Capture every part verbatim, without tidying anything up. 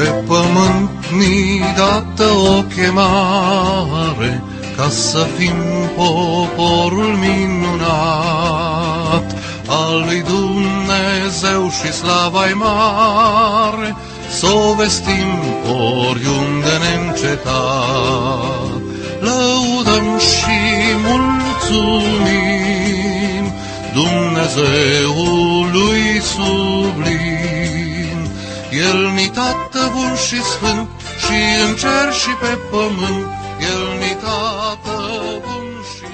Pe pământ ni dată o chemare, ca să fim poporul minunat al lui Dumnezeu și slava-i mare, s-o vestim oriunde neîncetat. Lăudăm și mulțumim Dumnezeului sublim. El-ni Tată bun și sfânt, și în cer și pe pământ, El-ni Tată bun și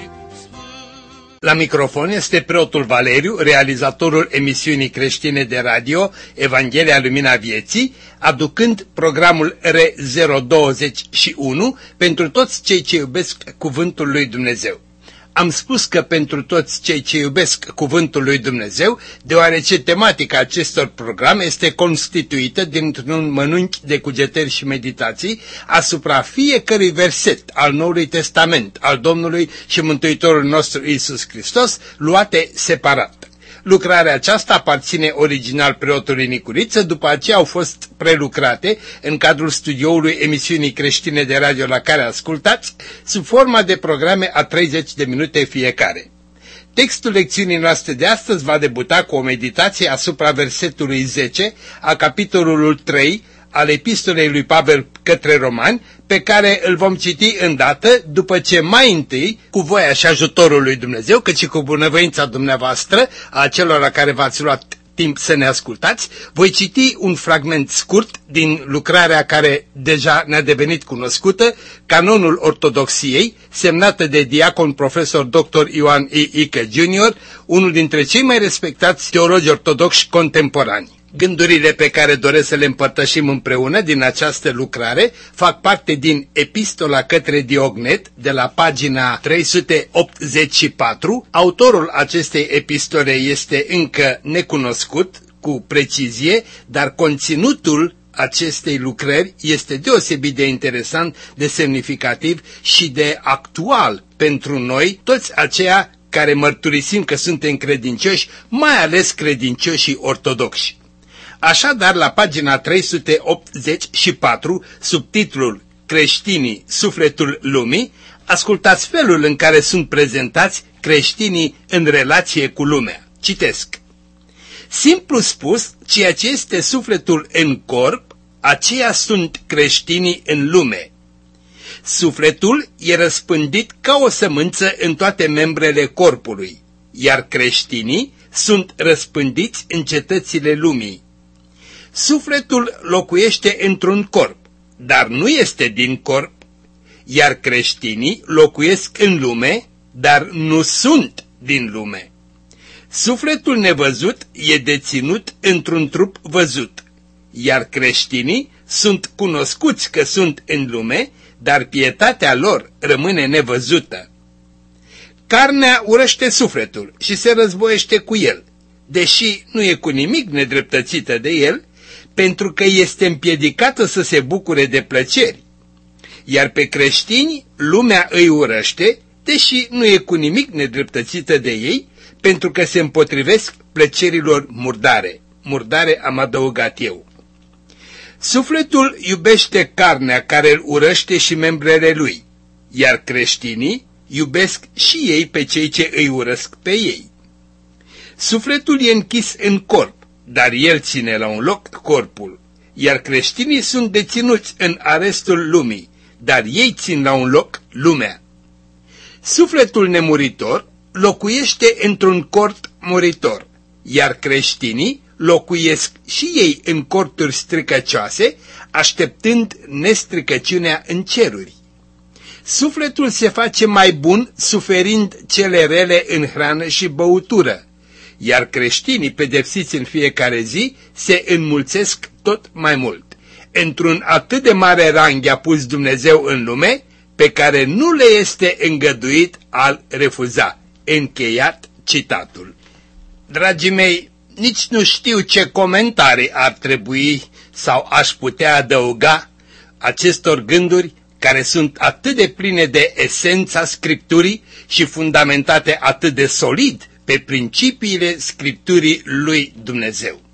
sfânt. La microfon este preotul Valeriu, realizatorul emisiunii creștine de radio Evanghelia Lumina Vieții, aducând programul R zero douăzeci și unu pentru toți cei ce iubesc cuvântul lui Dumnezeu. Am spus că pentru toți cei ce iubesc cuvântul lui Dumnezeu, deoarece tematica acestor programe este constituită dintr-un mănunchi de cugetări și meditații asupra fiecărui verset al Noului Testament al Domnului și Mântuitorul nostru Iisus Hristos, luate separat. Lucrarea aceasta aparține original preotului Nicuriță, după aceea au fost prelucrate în cadrul studioului emisiunii creștine de radio la care ascultați, sub forma de programe a treizeci de minute fiecare. Textul lecțiunii noastre de astăzi va debuta cu o meditație asupra versetului zece a capitolului trei al epistolei lui Pavel către Romani, pe care îl vom citi îndată, după ce mai întâi, cu voia și ajutorul lui Dumnezeu, cât și cu bunăvoința dumneavoastră, a celor la care v-ați luat timp să ne ascultați, voi citi un fragment scurt din lucrarea care deja ne-a devenit cunoscută, Canonul Ortodoxiei, semnată de diacon profesor doctor Ioan I. Ică junior, unul dintre cei mai respectați teologi ortodoxi contemporani. Gândurile pe care doresc să le împărtășim împreună din această lucrare fac parte din Epistola către Diognet, de la pagina trei sute optzeci și patru. Autorul acestei epistole este încă necunoscut cu precizie, dar conținutul acestei lucrări este deosebit de interesant, de semnificativ și de actual pentru noi, toți aceia care mărturisim că suntem credincioși, mai ales credincioșii ortodoxi. Așadar, la pagina trei sute optzeci și patru, sub titlul Creștinii, sufletul lumii, ascultați felul în care sunt prezentați creștinii în relație cu lumea. Citesc. Simplu spus, ceea ce este sufletul în corp, aceia sunt creștinii în lume. Sufletul e răspândit ca o sămânță în toate membrele corpului, iar creștinii sunt răspândiți în cetățile lumii. Sufletul locuiește într-un corp, dar nu este din corp, iar creștinii locuiesc în lume, dar nu sunt din lume. Sufletul nevăzut e deținut într-un trup văzut, iar creștinii sunt cunoscuți că sunt în lume, dar pietatea lor rămâne nevăzută. Carnea urăște sufletul și se războiește cu el, deși nu e cu nimic nedreptățită de el, pentru că este împiedicată să se bucure de plăceri. Iar pe creștini lumea îi urăște, deși nu e cu nimic nedreptățită de ei, pentru că se împotrivesc plăcerilor murdare. Murdare am adăugat eu. Sufletul iubește carnea care îl urăște și membrele lui, iar creștinii iubesc și ei pe cei ce îi urăsc pe ei. Sufletul e închis în corp, dar el ține la un loc corpul, iar creștinii sunt deținuți în arestul lumii, dar ei țin la un loc lumea. Sufletul nemuritor locuiește într-un cort muritor, iar creștinii locuiesc și ei în corturi stricăcioase, așteptând nestricăciunea în ceruri. Sufletul se face mai bun suferind cele rele în hrană și băutură, iar creștinii pedepsiți în fiecare zi se înmulțesc tot mai mult. Într-un atât de mare rang i-a pus Dumnezeu în lume, pe care nu le este îngăduit a-l refuza. Încheiat citatul. Dragii mei, nici nu știu ce comentarii ar trebui sau aș putea adăuga acestor gânduri care sunt atât de pline de esența Scripturii și fundamentate atât de solid pe principiile Scripturii lui Dumnezeu.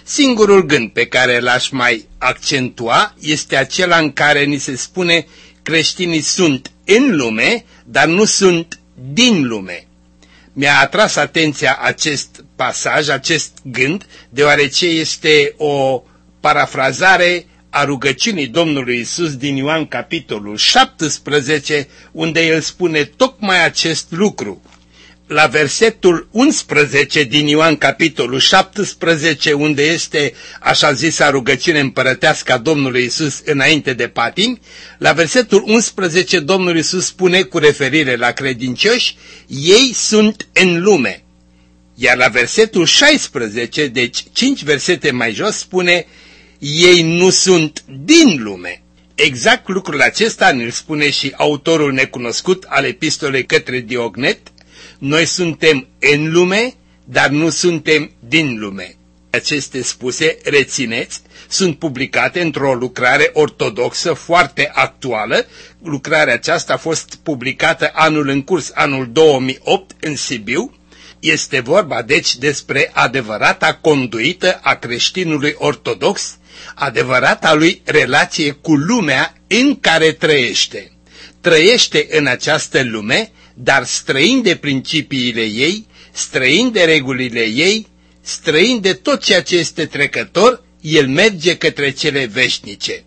Singurul gând pe care l-aș mai accentua este acela în care ni se spune creștinii sunt în lume, dar nu sunt din lume. Mi-a atras atenția acest pasaj, acest gând, deoarece este o parafrazare a rugăciunii Domnului Iisus din Ioan capitolul șaptesprezece, unde el spune tocmai acest lucru. La versetul unsprezece din Ioan capitolul șaptesprezece, unde este așa zisa rugăciune împărătească a Domnului Iisus înainte de patimi, la versetul unsprezece Domnul Iisus spune cu referire la credincioși, ei sunt în lume. Iar la versetul șaisprezece, deci cinci versete mai jos, spune, ei nu sunt din lume. Exact lucrul acesta ne-l spune și autorul necunoscut al epistolei către Diognet. Noi suntem în lume, dar nu suntem din lume. Aceste spuse, rețineți, sunt publicate într-o lucrare ortodoxă foarte actuală. Lucrarea aceasta a fost publicată anul în curs, anul două mii opt, în Sibiu. Este vorba deci despre adevărata conduită a creștinului ortodox, adevărata lui relație cu lumea în care trăiește. Trăiește în această lume, dar străin de principiile ei, străin de regulile ei, străin de tot ceea ce este trecător, el merge către cele veșnice.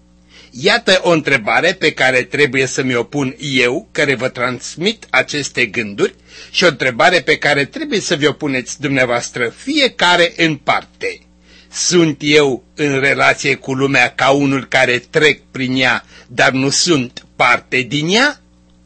Iată o întrebare pe care trebuie să mi-o pun eu, care vă transmit aceste gânduri, și o întrebare pe care trebuie să vi-o puneți dumneavoastră fiecare în parte. Sunt eu în relație cu lumea ca unul care trec prin ea, dar nu sunt parte din ea?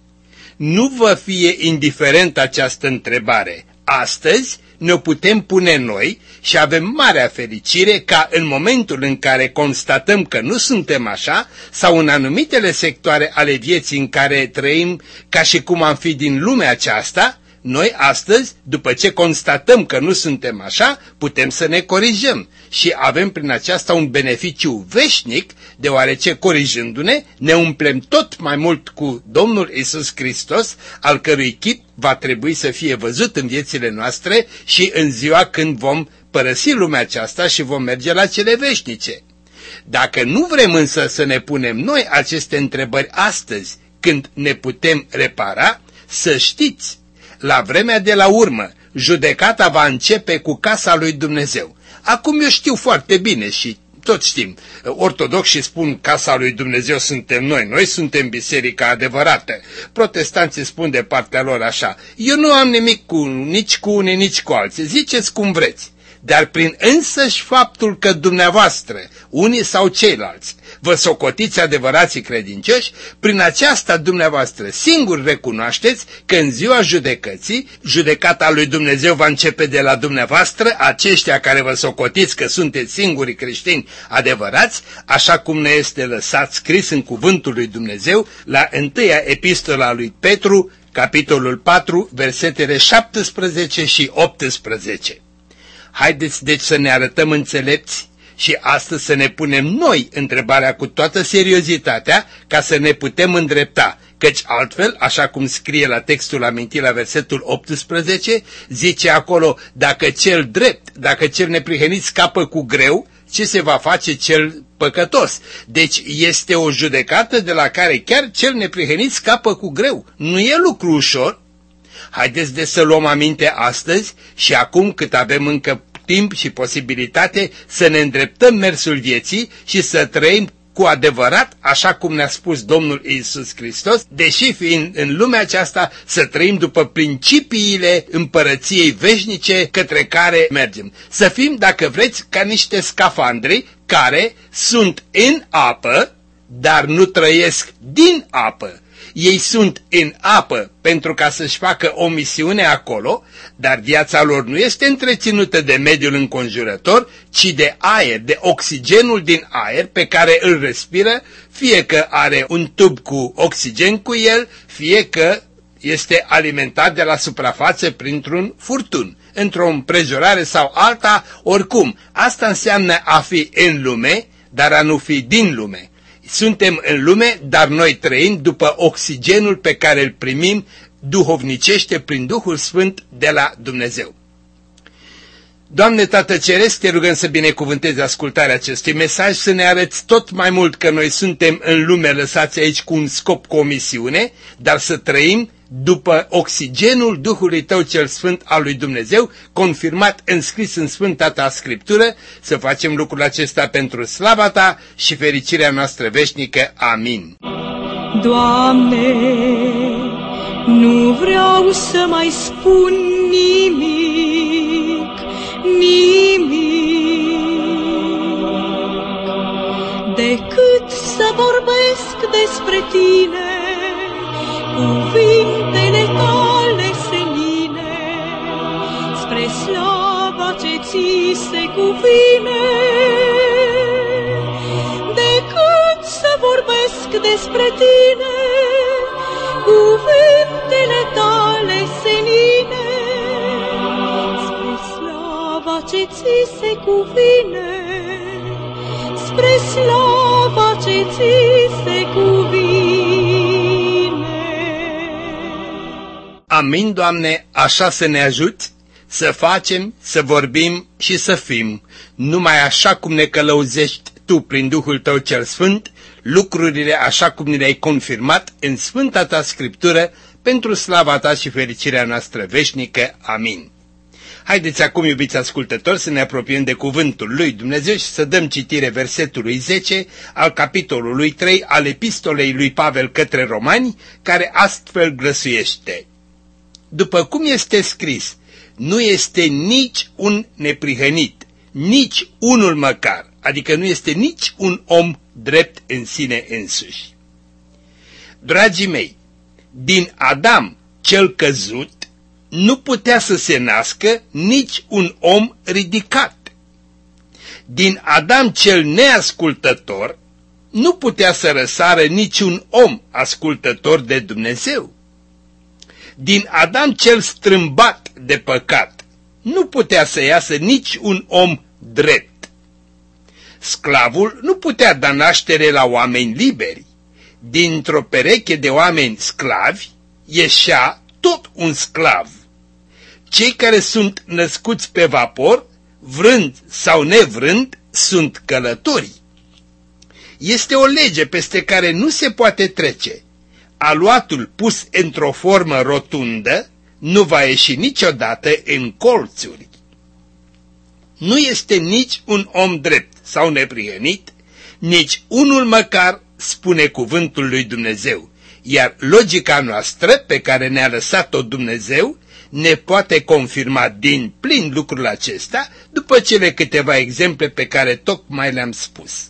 Nu vă fie indiferent această întrebare. Astăzi ne-o putem pune noi și avem marea fericire ca în momentul în care constatăm că nu suntem așa, sau în anumitele sectoare ale vieții în care trăim ca și cum am fi din lumea aceasta, noi astăzi, după ce constatăm că nu suntem așa, putem să ne corijăm și avem prin aceasta un beneficiu veșnic, deoarece corijându-ne, ne umplem tot mai mult cu Domnul Iisus Hristos, al cărui chip va trebui să fie văzut în viețile noastre și în ziua când vom părăsi lumea aceasta și vom merge la cele veșnice. Dacă nu vrem însă să ne punem noi aceste întrebări astăzi, când ne putem repara, să știți, la vremea de la urmă, judecata va începe cu casa lui Dumnezeu. Acum eu știu foarte bine și toți știm, ortodoxii spun casa lui Dumnezeu suntem noi, noi suntem biserica adevărată. Protestanții spun de partea lor așa, eu nu am nimic cu, nici cu unii, nici cu alții, ziceți cum vreți. Dar prin însăși faptul că dumneavoastră, unii sau ceilalți, vă socotiți adevărații credincioși, prin aceasta dumneavoastră singur recunoașteți că în ziua judecății, judecata lui Dumnezeu va începe de la dumneavoastră, aceștia care vă socotiți că sunteți singurii creștini adevărați, așa cum ne este lăsat scris în cuvântul lui Dumnezeu la întâia epistola lui Petru, capitolul patru, versetele șaptesprezece și optsprezece. Haideți deci să ne arătăm înțelepți și astăzi să ne punem noi întrebarea cu toată seriozitatea ca să ne putem îndrepta, căci altfel, așa cum scrie la textul amintit la versetul optsprezece, zice acolo, dacă cel drept, dacă cel neprihănit scapă cu greu, ce se va face cel păcătos? Deci este o judecată de la care chiar cel neprihănit scapă cu greu. Nu e lucru ușor. Haideți de să luăm aminte astăzi și acum cât avem încă timp și posibilitate să ne îndreptăm mersul vieții și să trăim cu adevărat, așa cum ne-a spus Domnul Iisus Hristos, deși fiind în lumea aceasta să trăim după principiile împărăției veșnice către care mergem. Să fim, dacă vreți, ca niște scafandri care sunt în apă, dar nu trăiesc din apă. Ei sunt în apă pentru ca să-și facă o misiune acolo, dar viața lor nu este întreținută de mediul înconjurător, ci de aer, de oxigenul din aer pe care îl respiră, fie că are un tub cu oxigen cu el, fie că este alimentat de la suprafață printr-un furtun, într-o împrejurare sau alta, oricum. Asta înseamnă a fi în lume, dar a nu fi din lume. Suntem în lume, dar noi trăim după oxigenul pe care îl primim duhovnicește prin Duhul Sfânt de la Dumnezeu. Doamne Tată Ceresc, te rugăm să binecuvântezi ascultarea acestui mesaj, să ne arăți tot mai mult că noi suntem în lume lăsați aici cu un scop, cu o misiune, dar să trăim după oxigenul Duhului Tău cel Sfânt al lui Dumnezeu, confirmat, înscris în Sfânta Ta Scriptură, să facem lucrul acesta pentru slava Ta și fericirea noastră veșnică. Amin. Doamne, nu vreau să mai spun nimic, nimic, decât să vorbesc despre Tine, cuvintele Tale senine, spre slava ce Ți se cuvine, decât să vorbesc despre Tine, cuvintele Tale senine, spre slava ce Ți se cuvine, spre slava ce Ți se cuvine. Amin, Doamne, așa să ne ajuți să facem, să vorbim și să fim, numai așa cum ne călăuzești Tu prin Duhul Tău cel Sfânt, lucrurile așa cum ne le-ai confirmat în Sfânta Ta Scriptură, pentru slava Ta și fericirea noastră veșnică. Amin. Haideți acum, iubiți ascultători, să ne apropiem de cuvântul lui Dumnezeu și să dăm citire versetului zece al capitolului trei al epistolei lui Pavel către Romani, care astfel glăsuiește: după cum este scris, nu este nici un neprihănit, nici unul măcar, adică nu este nici un om drept în sine însuși. Dragii mei, din Adam cel căzut nu putea să se nască nici un om ridicat. Din Adam cel neascultător nu putea să răsară niciun om ascultător de Dumnezeu. Din Adam cel strâmbat de păcat nu putea să iasă nici un om drept. Sclavul nu putea da naștere la oameni liberi. Dintr-o pereche de oameni sclavi ieșea tot un sclav. Cei care sunt născuți pe vapor, vrând sau nevrând, sunt călători. Este o lege peste care nu se poate trece. Aluatul pus într-o formă rotundă nu va ieși niciodată în colțuri. Nu este nici un om drept sau neprihănit, nici unul măcar, spune cuvântul lui Dumnezeu, iar logica noastră pe care ne-a lăsat-o Dumnezeu ne poate confirma din plin lucrul acesta după cele câteva exemple pe care tocmai le-am spus.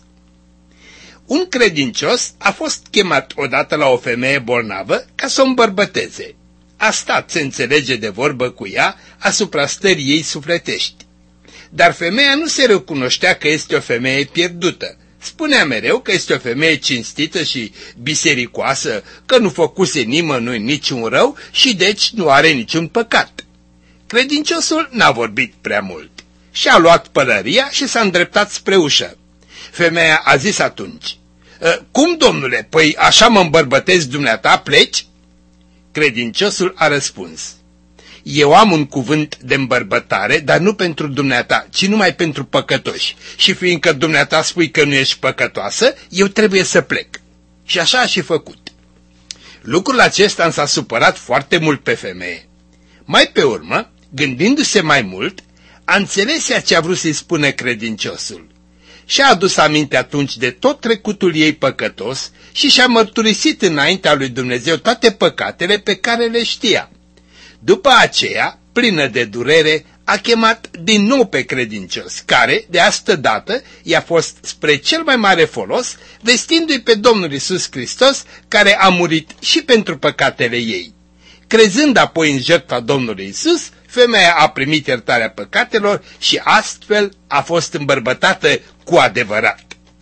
Un credincios a fost chemat odată la o femeie bolnavă ca să o îmbărbăteze. A stat, se înțelege, de vorbă cu ea asupra stării ei sufletești. Dar femeia nu se recunoștea că este o femeie pierdută. Spunea mereu că este o femeie cinstită și bisericoasă, că nu făcuse nimănui niciun rău și deci nu are niciun păcat. Credinciosul n-a vorbit prea mult. Și-a luat pălăria și s-a îndreptat spre ușă. Femeia a zis atunci: cum, domnule, păi așa mă îmbărbătezi dumneata, pleci? Credinciosul a răspuns: eu am un cuvânt de îmbărbătare, dar nu pentru dumneata, ci numai pentru păcătoși. Și fiindcă dumneata spui că nu ești păcătoasă, eu trebuie să plec. Și așa a și făcut. Lucrul acesta s-a supărat foarte mult pe femeie. Mai pe urmă, gândindu-se mai mult, a înțeles ea ce a vrut să-i spună credinciosul. Și-a adus aminte atunci de tot trecutul ei păcătos și și-a mărturisit înaintea lui Dumnezeu toate păcatele pe care le știa. După aceea, plină de durere, a chemat din nou pe credincios, care, de astă dată, i-a fost spre cel mai mare folos, vestindu-i pe Domnul Iisus Hristos, care a murit și pentru păcatele ei. Crezând apoi în jertfa Domnului Iisus, femeia a primit iertarea păcatelor și astfel a fost îmbărbătată cu adevărat.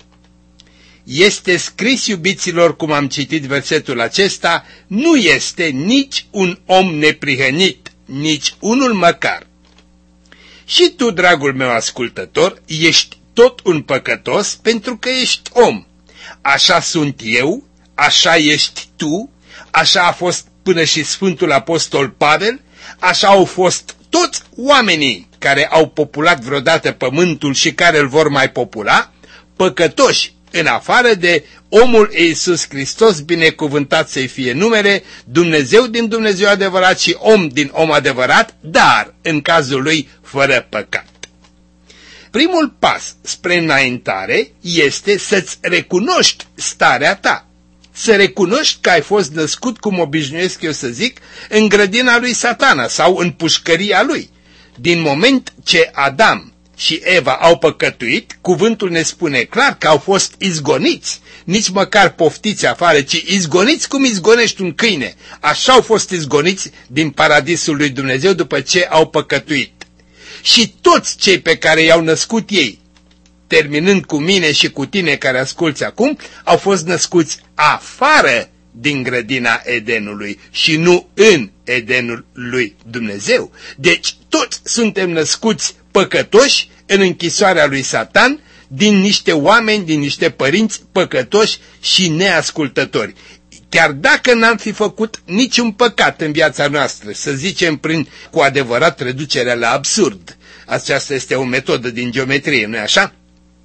Este scris, iubiților, cum am citit versetul acesta, nu este nici un om neprihănit, nici unul măcar. Și tu, dragul meu ascultător, ești tot un păcătos pentru că ești om. Așa sunt eu, așa ești tu, așa a fost până și Sfântul Apostol Pavel, așa au fost toți oamenii care au populat vreodată pământul și care îl vor mai popula, păcătoși, în afară de omul Iisus Hristos, binecuvântat să-i fie numele, Dumnezeu din Dumnezeu adevărat și om din om adevărat, dar, în cazul lui, fără păcat. Primul pas spre înaintare este să-ți recunoști starea ta. Să recunoști că ai fost născut, cum obișnuiesc eu să zic, în grădina lui Satana sau în pușcăria lui. Din moment ce Adam și Eva au păcătuit, cuvântul ne spune clar că au fost izgoniți, nici măcar poftiți afară, ci izgoniți cum izgonești un câine. Așa au fost izgoniți din paradisul lui Dumnezeu după ce au păcătuit. Și toți cei pe care i-au născut ei, terminând cu mine și cu tine care asculți acum, au fost născuți afară din grădina Edenului și nu în Edenul lui Dumnezeu. Deci toți suntem născuți păcătoși în închisoarea lui Satan, din niște oameni, din niște părinți păcătoși și neascultători. Chiar dacă n-am fi făcut niciun păcat în viața noastră, să zicem prin cu adevărat reducerea la absurd, aceasta este o metodă din geometrie, nu-i așa?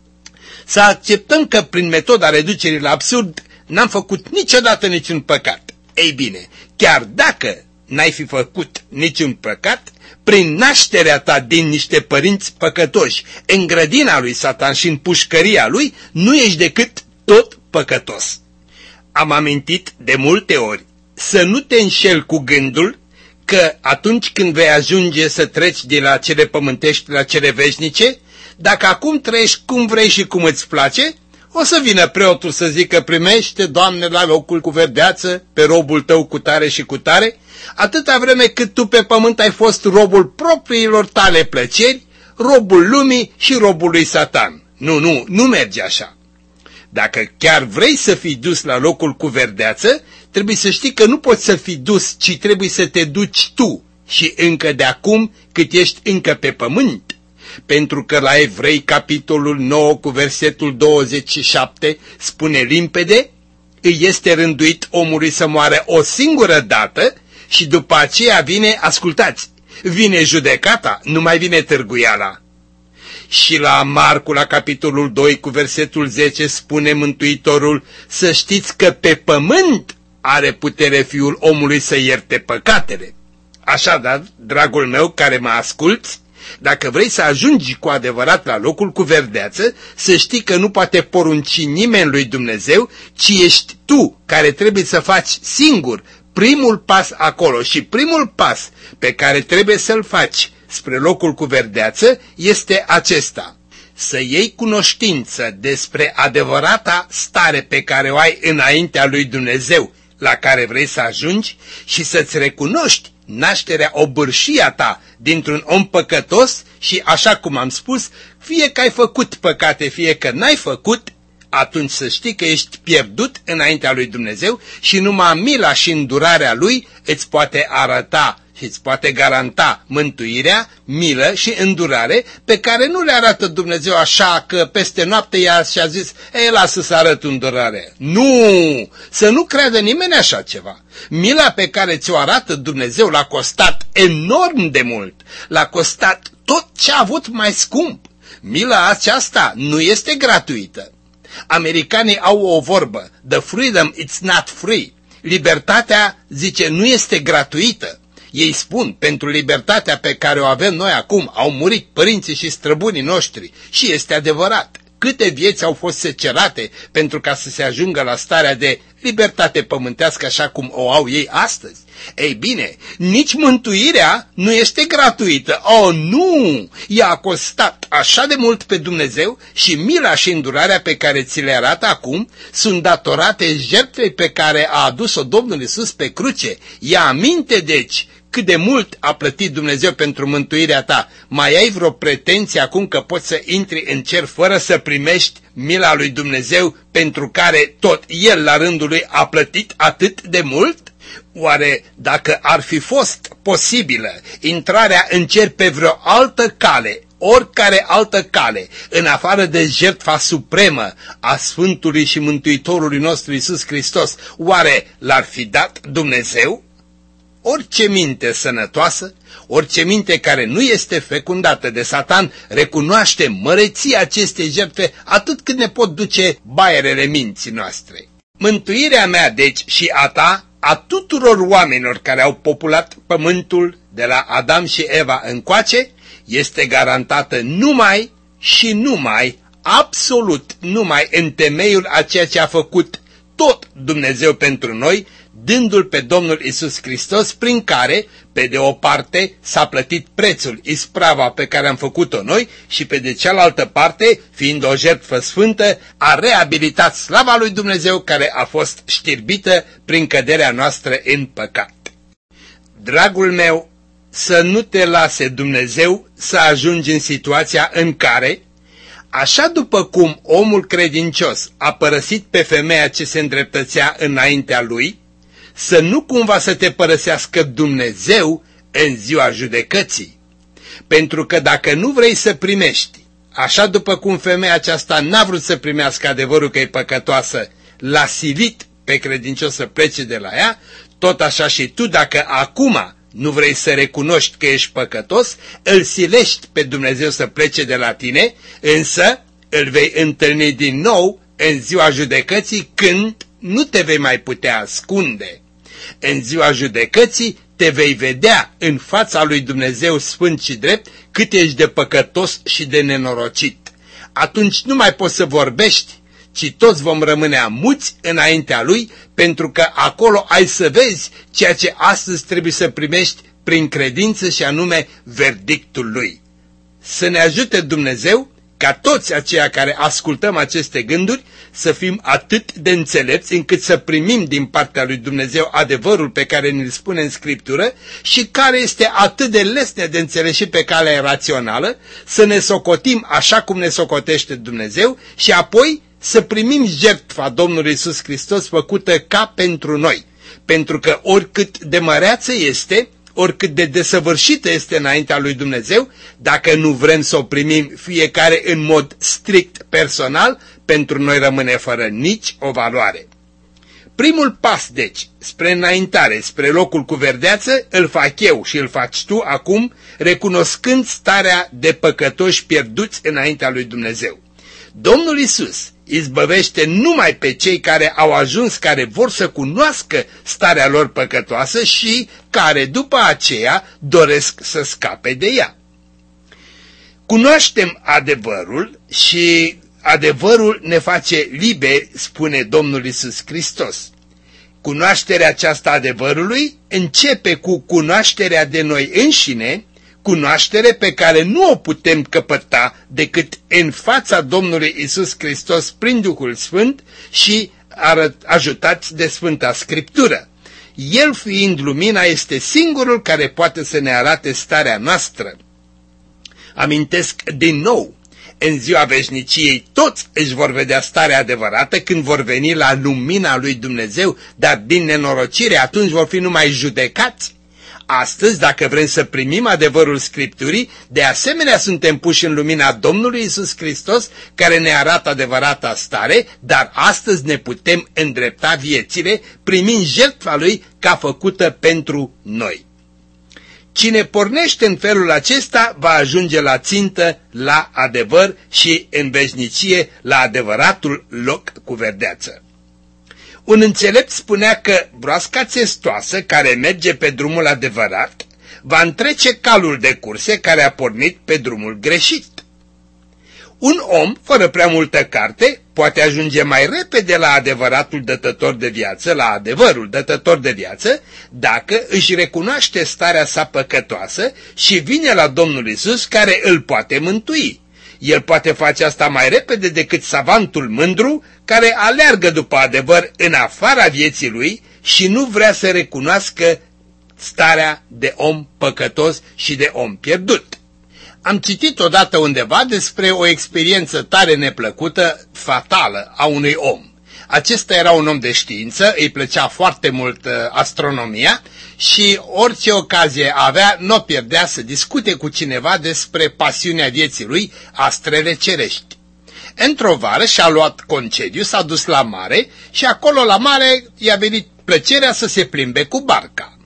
Să acceptăm că prin metoda reducerii la absurd n-am făcut niciodată niciun păcat. Ei bine, chiar dacă n-ai fi făcut niciun păcat, prin nașterea ta din niște părinți păcătoși, în grădina lui Satan și în pușcăria lui, nu ești decât tot păcătos. Am amintit de multe ori să nu te înșeli cu gândul că atunci când vei ajunge să treci de la cele pământești la cele veșnice, dacă acum trăiești cum vrei și cum îți place, o să vină preotul să zică: primește, Doamne, la locul cu verdeață pe robul tău cu tare și cu tare, atâta vreme cât tu pe pământ ai fost robul propriilor tale plăceri, robul lumii și robul lui Satan. Nu, nu, nu merge așa. Dacă chiar vrei să fii dus la locul cu verdeață, trebuie să știi că nu poți să fii dus, ci trebuie să te duci tu și încă de acum cât ești încă pe pământ. Pentru că la Evrei, capitolul nouă cu versetul douăzeci și șapte, spune limpede: îi este rânduit omului să moară o singură dată și după aceea vine, ascultați, vine judecata, nu mai vine târguiala. Și la Marcu, la capitolul doi cu versetul zece, spune Mântuitorul: să știți că pe pământ are putere Fiul omului să ierte păcatele. Așadar, dragul meu care mă asculți, dacă vrei să ajungi cu adevărat la locul cu verdeață, să știi că nu poate porunci nimeni lui Dumnezeu, ci ești tu care trebuie să faci singur primul pas acolo. Și primul pas pe care trebuie să-l faci spre locul cu verdeață este acesta: să iei cunoștință despre adevărata stare pe care o ai înaintea lui Dumnezeu, la care vrei să ajungi, și să-ți recunoști nașterea obârșie a ta dintr-un om păcătos și, așa cum am spus, fie că ai făcut păcate, fie că n-ai făcut, atunci să știi că ești pierdut înaintea lui Dumnezeu și numai mila și îndurarea lui îți poate arăta și îți poate garanta mântuirea, milă și îndurare, pe care nu le arată Dumnezeu așa că peste noapte ea și-a zis: ei, lasă să arăt îndurare. Nu! Să nu creadă nimeni așa ceva. Mila pe care ți-o arată Dumnezeu l-a costat enorm de mult. L-a costat tot ce a avut mai scump. Mila aceasta nu este gratuită. Americanii au o vorbă: the freedom it's not free. Libertatea, zice, nu este gratuită. Ei spun, pentru libertatea pe care o avem noi acum au murit părinții și străbunii noștri. Și este adevărat. Câte vieți au fost secerate pentru ca să se ajungă la starea de libertate pământească așa cum o au ei astăzi? Ei bine, nici mântuirea nu este gratuită. Oh, nu! Ea a costat așa de mult pe Dumnezeu și mila și îndurarea pe care ți le arată acum sunt datorate jertfei pe care a adus-o Domnul Iisus pe cruce. Ia aminte, deci, cât de mult a plătit Dumnezeu pentru mântuirea ta. Mai ai vreo pretenție acum că poți să intri în cer fără să primești mila lui Dumnezeu pentru care tot El la rândul Lui a plătit atât de mult? Oare dacă ar fi fost posibilă intrarea în cer pe vreo altă cale, oricare altă cale, în afară de jertfa supremă a Sfântului și Mântuitorului nostru Iisus Hristos, oare l-ar fi dat Dumnezeu? orice minte sănătoasă, orice minte care nu este fecundată de Satan, recunoaște măreția acestei jertfe atât cât ne pot duce baierele minții noastre. Mântuirea mea, deci, și a ta, a tuturor oamenilor care au populat pământul de la Adam și Eva încoace, este garantată numai și numai, absolut numai în temeiul a ceea ce a făcut tot Dumnezeu pentru noi, dându-L pe Domnul Iisus Hristos, prin care, pe de o parte, s-a plătit prețul, isprava pe care am făcut-o noi și pe de cealaltă parte, fiind o jertfă sfântă, a reabilitat slava lui Dumnezeu care a fost știrbită prin căderea noastră în păcat. Dragul meu, să nu te lase Dumnezeu să ajungi în situația în care, așa după cum omul credincios a părăsit pe femeia ce se îndreptățea înaintea lui, să nu cumva să te părăsească Dumnezeu în ziua judecății. Pentru că dacă nu vrei să primești, așa după cum femeia aceasta n-a vrut să primească adevărul că e păcătoasă, l-a silit pe credincios să plece de la ea, tot așa și tu, dacă acum nu vrei să recunoști că ești păcătos, îl silești pe Dumnezeu să plece de la tine, însă îl vei întâlni din nou în ziua judecății, când nu te vei mai putea ascunde. În ziua judecății te vei vedea în fața lui Dumnezeu sfânt și drept cât ești de păcătos și de nenorocit. Atunci nu mai poți să vorbești, ci toți vom rămâne amuți înaintea lui, pentru că acolo ai să vezi ceea ce astăzi trebuie să primești prin credință, și anume verdictul lui. Să ne ajute Dumnezeu ca toți aceia care ascultăm aceste gânduri să fim atât de înțelepți încât să primim din partea lui Dumnezeu adevărul pe care ne-l spune în Scriptură și care este atât de lesne de înțeles și pe calea rațională, să ne socotim așa cum ne socotește Dumnezeu și apoi să primim jertfa Domnului Iisus Hristos făcută ca pentru noi. Pentru că oricât de măreață este, oricât de desăvârșită este înaintea lui Dumnezeu, dacă nu vrem să o primim fiecare în mod strict personal, pentru noi rămâne fără nici o valoare. Primul pas, deci, spre înaintare, spre locul cu verdeață, îl fac eu și îl faci tu acum, recunoscând starea de păcătoși pierduți înaintea lui Dumnezeu. Domnul Iisus izbăvește numai pe cei care au ajuns, care vor să cunoască starea lor păcătoasă și care după aceea doresc să scape de ea. Cunoaștem adevărul și adevărul ne face liberi, spune Domnul Iisus Hristos. Cunoașterea aceasta adevărului începe cu cunoașterea de noi înșine, cunoaștere pe care nu o putem căpăta decât în fața Domnului Iisus Hristos prin Duhul Sfânt și ajutați de Sfânta Scriptură. El, fiind lumina, este singurul care poate să ne arate starea noastră. Amintesc din nou, în ziua veșniciei toți își vor vedea starea adevărată când vor veni la lumina lui Dumnezeu, dar din nenorocire atunci vor fi numai judecați. Astăzi, dacă vrem să primim adevărul Scripturii, de asemenea suntem puși în lumina Domnului Iisus Hristos, care ne arată adevărata stare, dar astăzi ne putem îndrepta viețile primind jertfa Lui ca făcută pentru noi. Cine pornește în felul acesta va ajunge la țintă, la adevăr și în veșnicie la adevăratul loc cu verdeață. Un înțelept spunea că broasca țestoasă care merge pe drumul adevărat va întrece calul de curse care a pornit pe drumul greșit. Un om, fără prea multă carte, poate ajunge mai repede la adevăratul dătător de viață, la adevărul dătător de viață, dacă își recunoaște starea sa păcătoasă și vine la Domnul Iisus care îl poate mântui. El poate face asta mai repede decât savantul mândru care aleargă după adevăr în afara vieții lui și nu vrea să recunoască starea de om păcătos și de om pierdut. Am citit odată undeva despre o experiență tare neplăcută, fatală, a unui om. Acesta era un om de știință, îi plăcea foarte mult uh, astronomia și orice ocazie avea, n-o pierdea să discute cu cineva despre pasiunea vieții lui, astrele cerești. Într-o vară și-a luat concediu, s-a dus la mare și acolo la mare i-a venit plăcerea să se plimbe cu barca.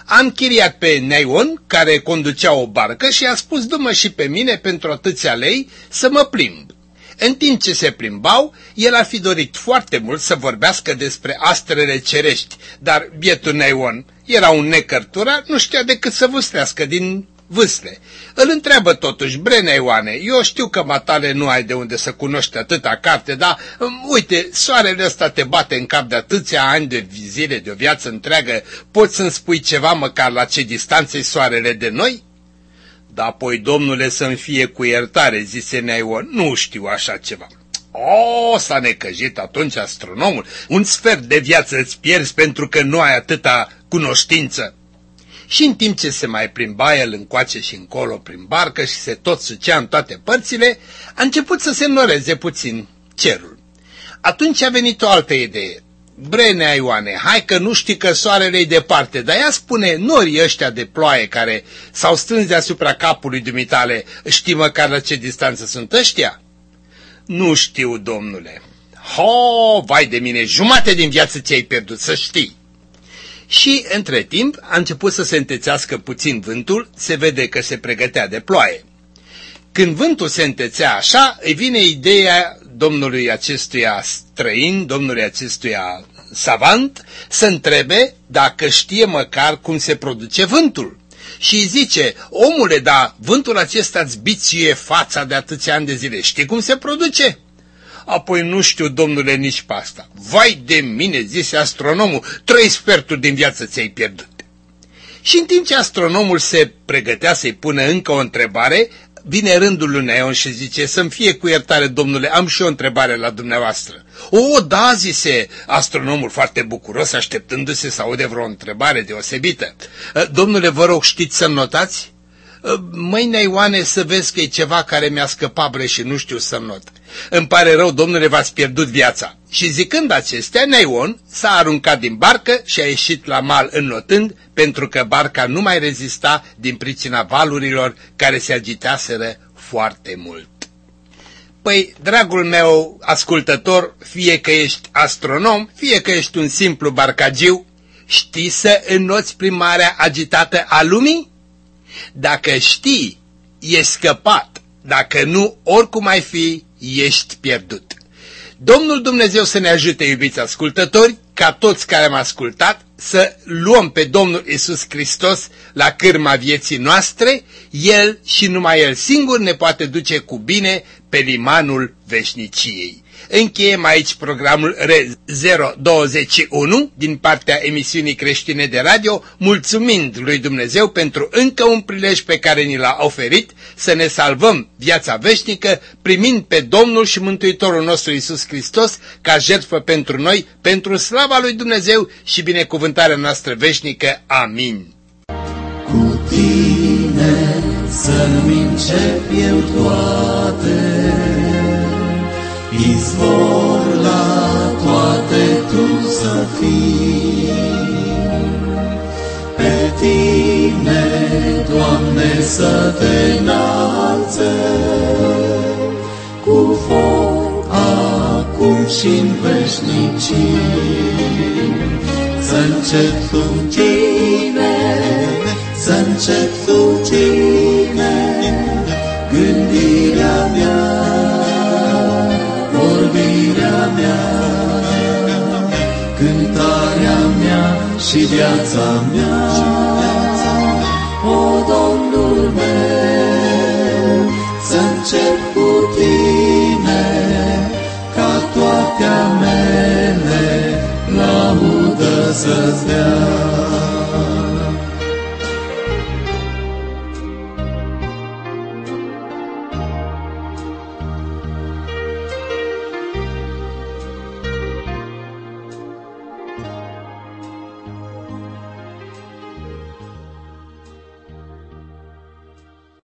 Am închiriat pe Neion, care conducea o barcă, și a spus: du-mă și pe mine pentru atâția lei să mă plimb. În timp ce se plimbau, el ar fi dorit foarte mult să vorbească despre astrele cerești, dar bietul Neion era un necărtura, nu știa decât să vâslească din vâsle. Îl întreabă totuși: bre, Neioane, eu știu că matale nu ai de unde să cunoști atâta carte, dar uite, soarele ăsta te bate în cap de atâția ani de zile, de o viață întreagă, poți să-mi spui ceva măcar la ce distanță-i soarele de noi? Da, apoi, domnule, să-mi fie cu iertare, zise Neion, nu știu așa ceva. O, s-a necăjit atunci astronomul, un sfert de viață îți pierzi pentru că nu ai atâta cunoștință. Și în timp ce se mai plimba el încoace și încolo prin barcă și se tot sucea în toate părțile, a început să se înnoreze puțin cerul. Atunci a venit o altă idee. Bre, Neioane, hai că nu știi că soarele-i departe, dar ea spune, norii ăștia de ploaie care s-au strâns deasupra capului dumitale, știi măcar la ce distanță sunt ăștia? Nu știu, domnule. Ho, vai de mine, jumate din viață ți-ai pierdut, să știi. Și, între timp, a început să se întețească puțin vântul, se vede că se pregătea de ploaie. Când vântul se întețea așa, îi vine ideea domnului acestuia străin, domnului acestuia savant, să întrebe dacă știe măcar cum se produce vântul. Și îi zice, omule, da, vântul acesta îți bițuie fața de atâția ani de zile, știi cum se produce? Apoi nu știu, domnule, nici pe asta. Vai de mine, zise astronomul, trei sferturi din viață ți-ai pierdut. Și în timp ce astronomul se pregătea să-i pună încă o întrebare, vine rândul lui Neion și zice, să-mi fie cu iertare, domnule, am și o întrebare la dumneavoastră. O, da, zise astronomul foarte bucuros, așteptându-se să aude vreo întrebare deosebită. Domnule, vă rog, știți să-mi notați? Măi, Neioane, să vezi că e ceva care mi-a scăpat, bre, și nu știu să-mi not. Îmi pare rău, domnule, v-ați pierdut viața. Și zicând acestea, Neion s-a aruncat din barcă și a ieșit la mal înnotând, pentru că barca nu mai rezista din pricina valurilor care se agitaseră foarte mult. Păi, dragul meu ascultător, fie că ești astronom, fie că ești un simplu barcagiu, știi să înnoți prin marea agitată a lumii? Dacă știi, ești scăpat, dacă nu, oricum ai fi, ești pierdut. Domnul Dumnezeu să ne ajute, iubiți ascultători, ca toți care am ascultat, să luăm pe Domnul Iisus Hristos la cârma vieții noastre, El și numai El singur ne poate duce cu bine pe limanul veșniciei. Încheiem aici programul R zero douăzeci și unu din partea emisiunii creștine de radio, mulțumind lui Dumnezeu pentru încă un prilej pe care ni l-a oferit să ne salvăm viața veșnică, primind pe Domnul și Mântuitorul nostru Iisus Hristos ca jertfă pentru noi, pentru slava lui Dumnezeu și binecuvântarea noastră veșnică. Amin. Cu tine să-mi încep eu toate, izvor la toate tu să fii. Pe tine, Doamne, să te înalțe, cu foc acum și-n veșnicii. Să încep cu tine, să încep cu tine, gândirea mea, vorbirea mea, cântarea mea și viața mea. O, Domnul meu, să încep cu tine, ca toate-a mele laudă să-ți dea.